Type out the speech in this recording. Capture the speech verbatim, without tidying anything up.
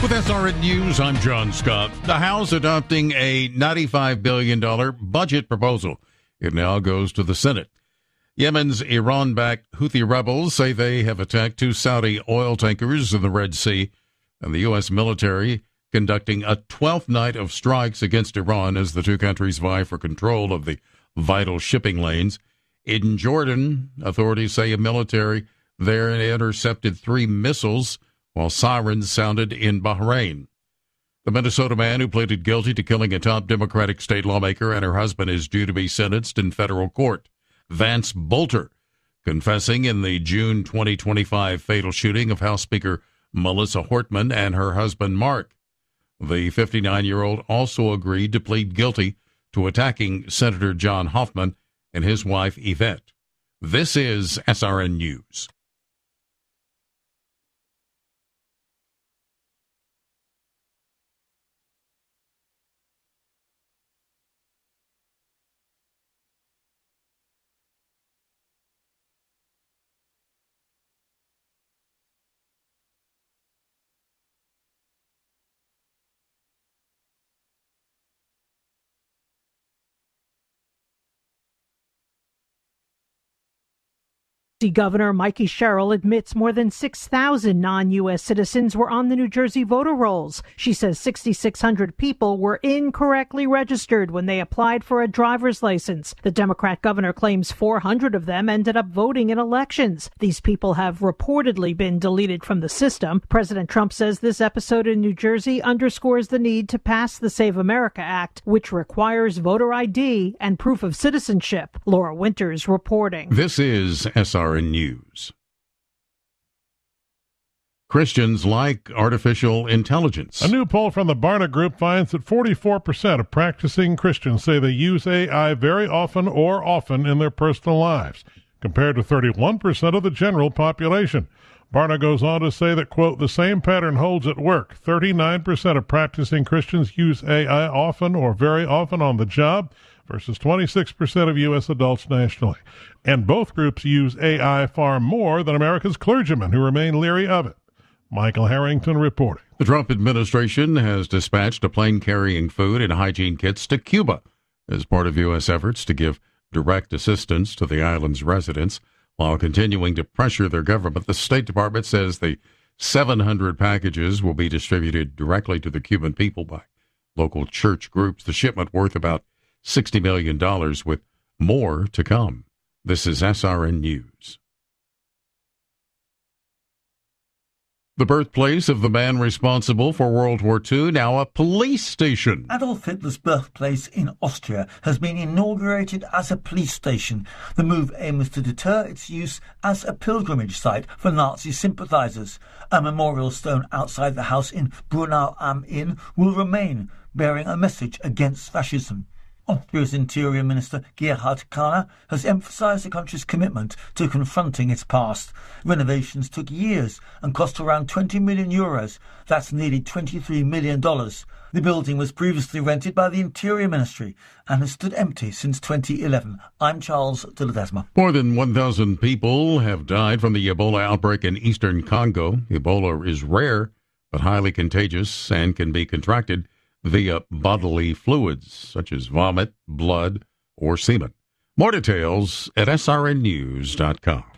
With S R N News, I'm John Scott. The House adopting a ninety-five billion dollars budget proposal. It now goes to the Senate. Yemen's Iran-backed Houthi rebels say they have attacked two Saudi oil tankers in the Red Sea, and the U S military conducting a twelfth night of strikes against Iran as the two countries vie for control of the vital shipping lanes. In Jordan, authorities say a military there intercepted three missiles while sirens sounded in Bahrain. The Minnesota man who pleaded guilty to killing a top Democratic state lawmaker and her husband is due to be sentenced in federal court. Vance Bolter, confessing in the June twenty twenty-five fatal shooting of House Speaker Melissa Hortman and her husband Mark. The fifty-nine-year-old also agreed to plead guilty to attacking Senator John Hoffman and his wife Yvette. This is S R N News. Governor Mikey Sherrill admits more than six thousand non-U S citizens were on the New Jersey voter rolls. She says six thousand six hundred people were incorrectly registered when they applied for a driver's license. The Democrat governor claims four hundred of them ended up voting in elections. These people have reportedly been deleted from the system. President Trump says this episode in New Jersey underscores the need to pass the Save America Act, which requires voter I D and proof of citizenship. Laura Winters reporting. This is S R N News. Christians like artificial intelligence. A new poll from the Barna Group finds that forty-four percent of practicing Christians say they use A I very often or often in their personal lives, compared to thirty-one percent of the general population. Barna goes on to say that, quote, the same pattern holds at work. thirty-nine percent of practicing Christians use A I often or very often on the job, versus twenty-six percent of U S adults nationally. And both groups use A I far more than America's clergymen, who remain leery of it. Michael Harrington reporting. The Trump administration has dispatched a plane carrying food and hygiene kits to Cuba as part of U S efforts to give direct assistance to the island's residents. While continuing to pressure their government, the State Department says the seven hundred packages will be distributed directly to the Cuban people by local church groups. The shipment worth about sixty million dollars, with more to come. This is S R N News. The birthplace of the man responsible for World War Two, now a police station. Adolf Hitler's birthplace in Austria has been inaugurated as a police station. The move aims to deter its use as a pilgrimage site for Nazi sympathizers. A memorial stone outside the house in Brunau am Inn will remain, bearing a message against fascism. Austria's Interior Minister Gerhard Kahner has emphasized the country's commitment to confronting its past. Renovations took years and cost around twenty million euros. That's nearly twenty-three million dollars. The building was previously rented by the Interior Ministry and has stood empty since twenty eleven. I'm Charles de Ledesma. More than one thousand people have died from the Ebola outbreak in eastern Congo. Ebola is rare but highly contagious and can be contracted via bodily fluids such as vomit, blood, or semen. More details at S R N news dot com.